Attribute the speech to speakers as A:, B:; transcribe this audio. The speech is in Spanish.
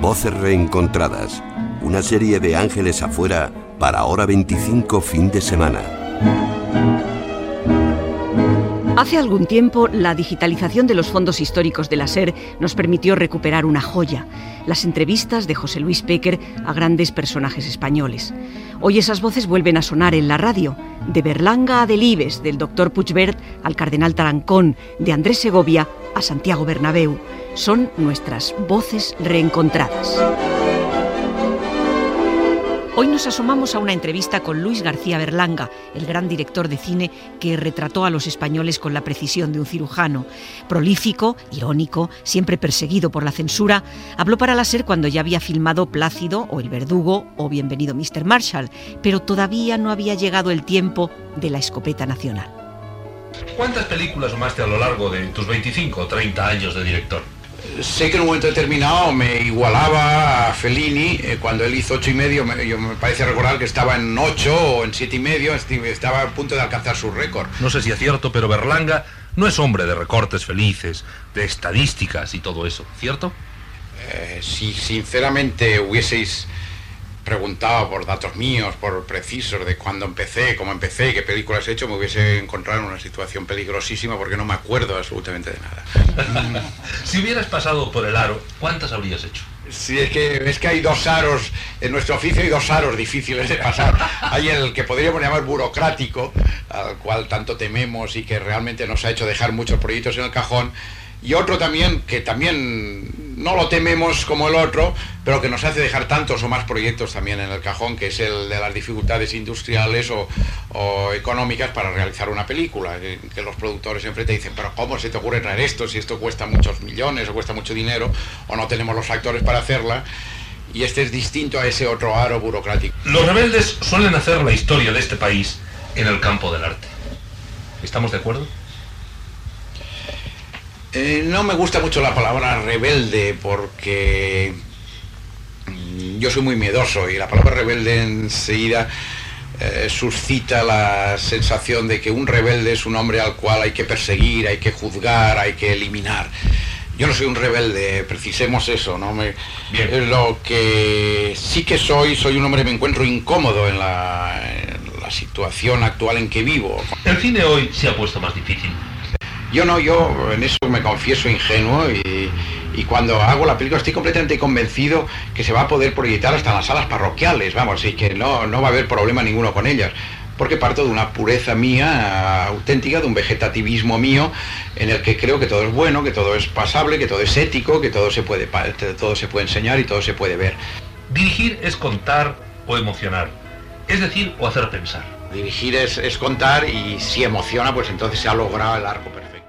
A: Voces reencontradas, una serie de Ángeles afuera para Hora 25 fin de semana.
B: Hace algún tiempo, la digitalización de los fondos históricos de la SER nos permitió recuperar una joya, las entrevistas de José Luis Péquer a grandes personajes españoles. Hoy esas voces vuelven a sonar en la radio, de Berlanga a Delibes, del doctor Puigvert al cardenal Tarancón, de Andrés Segovia a Santiago Bernabéu. Son nuestras voces reencontradas. Hoy nos asomamos a una entrevista con Luis García Berlanga, el gran director de cine que retrató a los españoles con la precisión de un cirujano. Prolífico, irónico, siempre perseguido por la censura, habló para la SER cuando ya había filmado Plácido o El Verdugo o Bienvenido Mr. Marshall, pero todavía no había llegado el tiempo de la escopeta nacional.
C: ¿Cuántas películas sumaste a lo largo de tus 25 o 30 años de director?
D: Sé que en un momento determinado me igualaba a Fellini, cuando él hizo 8,5, yo me parece recordar que estaba en 8 o en 7,5, estaba a punto de alcanzar su récord.
C: No sé si es cierto, pero Berlanga no es hombre de recortes felices, de estadísticas y todo eso, ¿cierto?
D: Si sinceramente hubieseis preguntado por datos míos, por precisos de cuándo empecé, cómo empecé y qué películas he hecho, me hubiese encontrado en una situación peligrosísima porque no me acuerdo absolutamente de nada.
C: Si hubieras pasado por el aro, ¿cuántas habrías hecho?
D: Sí, es que hay dos aros, en nuestro oficio hay dos aros difíciles de pasar. Hay el que podríamos llamar burocrático, al cual tanto tememos y que realmente nos ha hecho dejar muchos proyectos en el cajón, y otro también, que también no lo tememos como el otro, pero que nos hace dejar tantos o más proyectos también en el cajón, que es el de las dificultades industriales o económicas para realizar una película, que los productores enfrente dicen, pero ¿cómo se te ocurre traer esto si esto cuesta muchos millones o cuesta mucho dinero o no tenemos los actores para hacerla? Y este es distinto a ese otro aro burocrático.
C: Los rebeldes suelen hacer la historia de este país en el campo del arte. ¿Estamos de acuerdo?
D: No me gusta mucho la palabra rebelde porque yo soy muy miedoso y la palabra rebelde enseguida suscita la sensación de que un rebelde es un hombre al cual hay que perseguir, hay que juzgar, hay que eliminar. Yo no soy un rebelde, precisemos eso, ¿no? Lo que sí que soy un hombre que me encuentro incómodo en la situación actual en que vivo.
C: El cine hoy se ha puesto más difícil.
D: Yo en eso me confieso ingenuo y cuando hago la película estoy completamente convencido que se va a poder proyectar hasta en las salas parroquiales, vamos, y que no va a haber problema ninguno con ellas, porque parto de una pureza mía auténtica, de un vegetativismo mío, en el que creo que todo es bueno, que todo es pasable, que todo es ético, que todo se puede enseñar y todo se puede ver.
C: Dirigir es contar o emocionar, es decir, o hacer pensar.
D: Dirigir es contar y si emociona, pues entonces se ha logrado el arco perfecto.